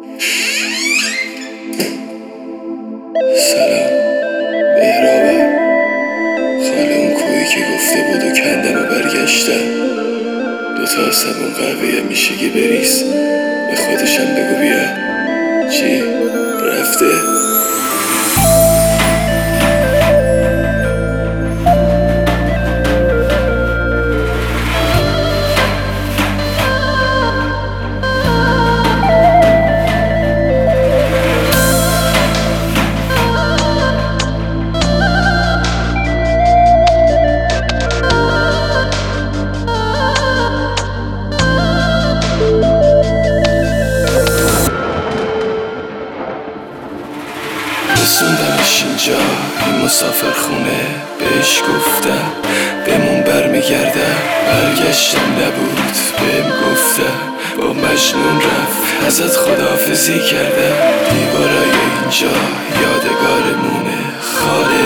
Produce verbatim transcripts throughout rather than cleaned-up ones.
سلام مهرابم، خاله اون کوهی که گفته بود و کندم و برگشتم. دوتا سبون قهوه میشگی بریز، به خودشم بگو بیا. چی؟ رفته؟ رسوندمش اینجا، این مسافر خونه. بهش گفتم بمون برمیگردم، برگشتم نبود بهم گفتم با مجنون رفت، ازت خداحافظی کردم. دیوارای اینجا یادگارمونه، خاله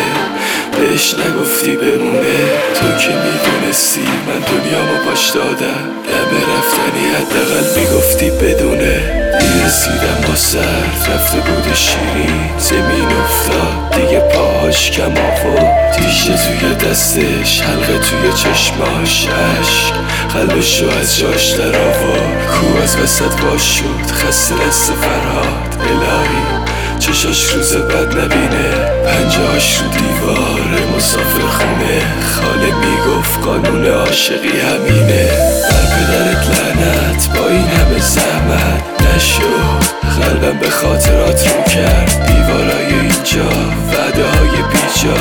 بهش نگفتی بمونه. تو که میدونستی من دنیامو پاش دادم، دم رفتنی حداقل میگفتی بدونه. رسیدم با سر رفته بود شیرین، زمین افتاد دیگه پاهاش کم آورد. تیشه توی دستش، حلقه توی چشماش، عشق قلبشو از جاش در آورد. کو از وسط باش شد، خسته دست فرهاد. الهی چشاش روز بد نبینه، پنجهاش رو دیوار مسافر خونه. خاله میگفت قانون عاشقی همینه، بر پدرت لعنت با این همه زحمت نشد. قلبم به خاطرات رو کرد، دیوارای اینجا وعده های بیجا.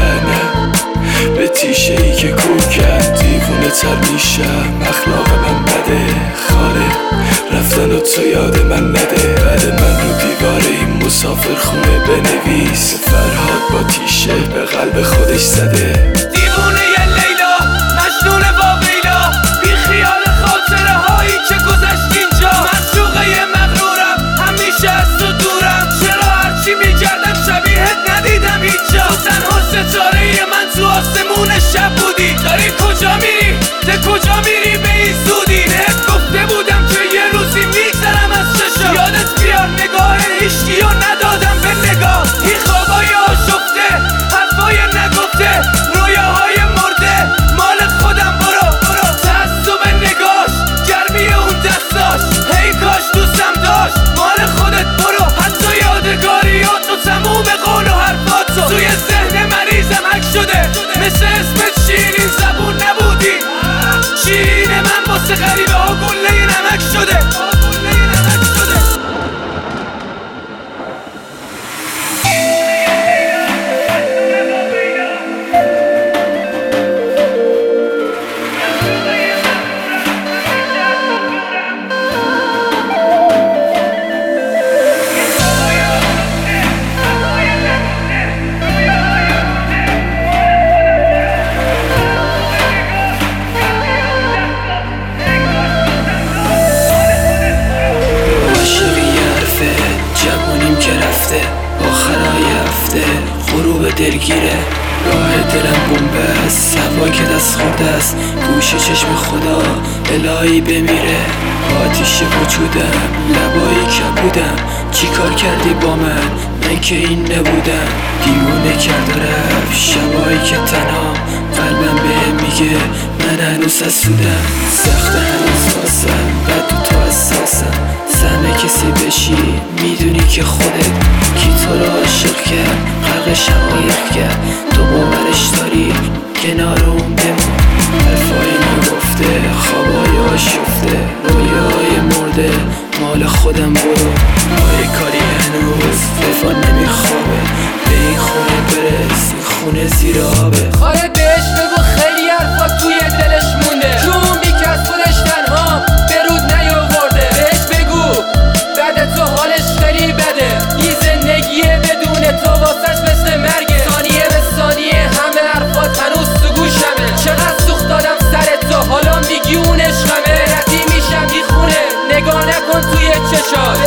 لعنت به تیشه ای که کور کرد، دیوونه تر میشم اخلاق من بده. خاله رفتن و تو یاد من نده، بعد من رو دیوار این مسافر خونه بنویس. فرهاد با تیشه به قلب خودش زده. دیوونه ی لیلا، مجنون واویلا، بی خیال خاطره هایی که گذشت اینجا. معشوقه مغرورم، همیشه از تو دورم. چرا هرچی میکردم شبیهت ندیدم اینجا؟ تو تنها ستاره من تو آسمون شب بودی. داری کجا میری؟ ده کجا میری به این زودی؟ بهت گفته بودم که یه روزی میگذرم از چشم. یادت بیار نگاه هیچکیو ندادم به نگاه. این خوابای آشفته، حرفای نگفته، رویاهای مرده مال خودم. برو برو تعصب نگاش، گرمی اون دستاش، هی کاش دوستم داشت مال خودت. برو حتی یادگاریات و تموم قول و حرفاتو توی ذهن مریضم حک شده. مثل اسمت شیرین زبون نبودی، شیرین من واسه غریبه ها گله نمک شده. آخرای هفته غروب دلگیره، راه دلم بمبه است، هوا که دست خورده است. گوشه چشم خدا الهی بمیره، آتیش وجودم لبایی کبودم. چی کار کردی با من؟ من که این نبودم. دیوونه کرده رفت شبایی که تنها قلبم بهم میگه من هنوز حسودم. سخت هنوز واسم بعد تو تو حساسم. سهم کسی بشی میدونی که خودت کی تو رو عاشق کرد، غرق شقایق کرد. تو باورش داری کنار اون بمون، حرفای نگفته، خوابای آشفته، رویای مرده مال خودم. برو آره کاری هنوز وفا نمیخوابه، به این خونه برس، این خونه زیر آبه. خاله بهش بگو خیلی حرفا توی دلش مونده، جون بی که از خودش تنها به رود نیاورده. بهش بگو بعد تو حالش خیلی بده، این زندگیه بدون تو واسش مثل مرگه. ثانیه به ثانیه همه حرفات هنوز تو گوشمه. چقدر سوخت دادم سر تو، حالا میگی اون عشقمه. ردی میشم بی خونه، نگاه نکن توی چشات،